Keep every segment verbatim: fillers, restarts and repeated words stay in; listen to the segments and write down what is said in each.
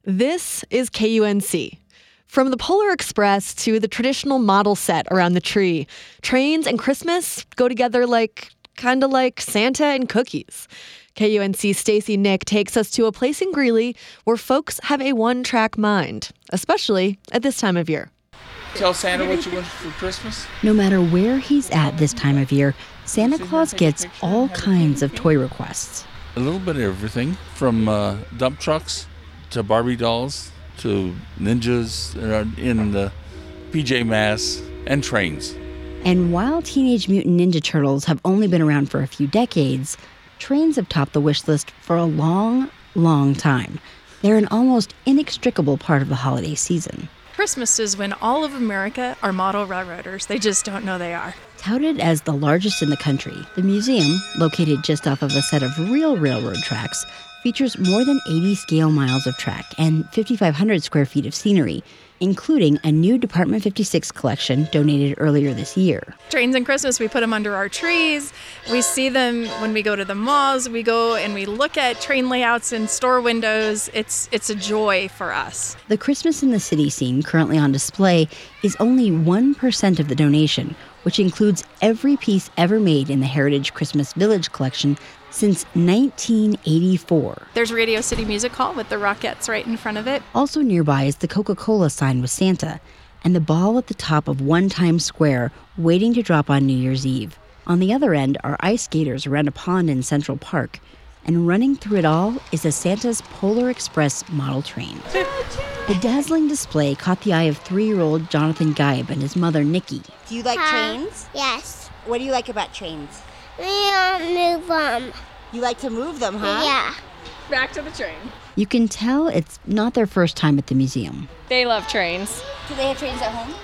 This is K U N C. From the Polar Express to the traditional model set around the tree, trains and Christmas go together like, kind of like Santa and cookies. K U N C's Stacey Nick takes us to a place in Greeley where folks have a one-track mind, especially at this time of year. Tell Santa what you want for Christmas? No matter where he's at this time of year, Santa Claus gets all kinds of toy requests. A little bit of everything, from uh, dump trucks to Barbie dolls to ninjas in the P J Masks and trains. And while Teenage Mutant Ninja Turtles have only been around for a few decades, trains have topped the wish list for a long, long time. They're an almost inextricable part of the holiday season. Christmas is when all of America are model railroaders. They just don't know they are. Touted as the largest in the country, the museum, located just off of a set of real railroad tracks, features more than eighty scale miles of track and fifty-five hundred square feet of scenery, including a new Department fifty-six collection donated earlier this year. Trains and Christmas, we put them under our trees. We see them when we go to the malls. We go and we look at train layouts in store windows. It's it's a joy for us. The Christmas in the City scene currently on display is only one percent of the donation, which includes every piece ever made in the Heritage Christmas Village collection since nineteen eighty-four. There's Radio City Music Hall with the Rockettes right in front of it. Also nearby is the Coca-Cola sign with Santa and the ball at the top of One Times Square waiting to drop on New Year's Eve. On the other end are ice skaters around a pond in Central Park, and running through it all is a Santa's Polar Express model train. The dazzling display caught the eye of three-year-old Jonathan Geib and his mother, Nikki. Do you like Huh? trains? Yes. What do you like about trains? We don't move them. You like to move them, huh? Yeah. Back to the train. You can tell it's not their first time at the museum. They love trains. Do they have trains at home?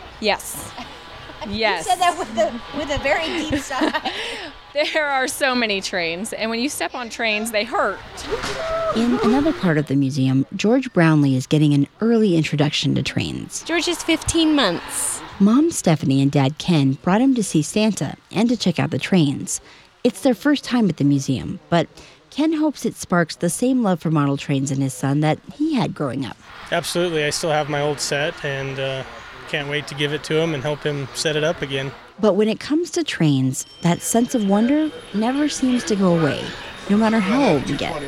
Yes. Yes. You said that with a, with a very deep sigh. There are so many trains, and when you step on trains, they hurt. In another part of the museum, George Brownlee is getting an early introduction to trains. George is fifteen months. Mom Stephanie and Dad Ken brought him to see Santa and to check out the trains. It's their first time at the museum, but Ken hopes it sparks the same love for model trains in his son that he had growing up. Absolutely. I still have my old set and uh, can't wait to give it to him and help him set it up again. But when it comes to trains, that sense of wonder never seems to go away, no matter how old you get.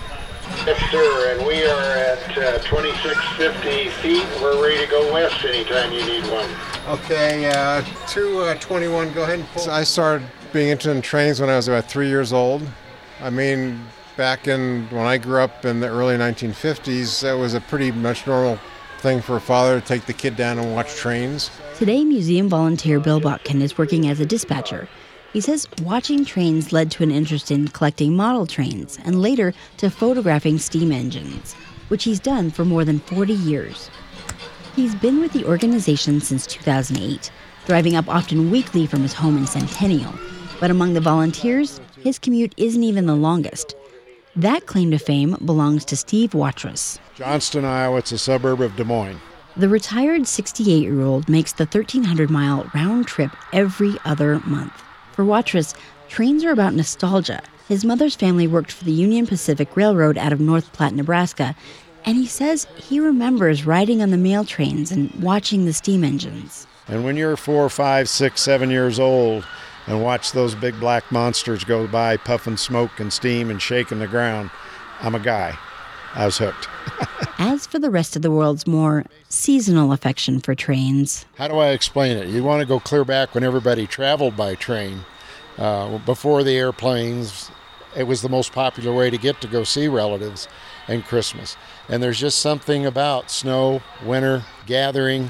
Yes, sir, and we are at uh, twenty-six fifty feet. We're ready to go west anytime you need one. Okay, uh, two uh, twenty-one, go ahead and pull. I started being interested in trains when I was about three years old. I mean, back in when I grew up in the early nineteen fifties, that was a pretty much normal thing for a father to take the kid down and watch trains. Today, museum volunteer Bill Botkin is working as a dispatcher. He says watching trains led to an interest in collecting model trains and later to photographing steam engines, which he's done for more than forty years. He's been with the organization since two thousand eight, driving up often weekly from his home in Centennial. But among the volunteers, his commute isn't even the longest. That claim to fame belongs to Steve Watrous. Johnston, Iowa, it's a suburb of Des Moines. The retired sixty-eight-year-old makes the thirteen hundred mile round trip every other month. For Watrous, trains are about nostalgia. His mother's family worked for the Union Pacific Railroad out of North Platte, Nebraska, and he says he remembers riding on the mail trains and watching the steam engines. And when you're four, five, six, seven years old and watch those big black monsters go by puffing smoke and steam and shaking the ground, I'm a guy. I was hooked. As for the rest of the world's more seasonal affection for trains. How do I explain it? You want to go clear back when everybody traveled by train. Uh, before the airplanes, it was the most popular way to get to go see relatives and Christmas. And there's just something about snow, winter, gathering.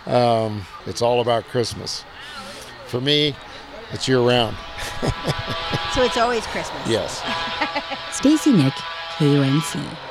Um, it's all about Christmas. For me, it's year-round. So it's always Christmas. Yes. Stacey Nick, K U N C.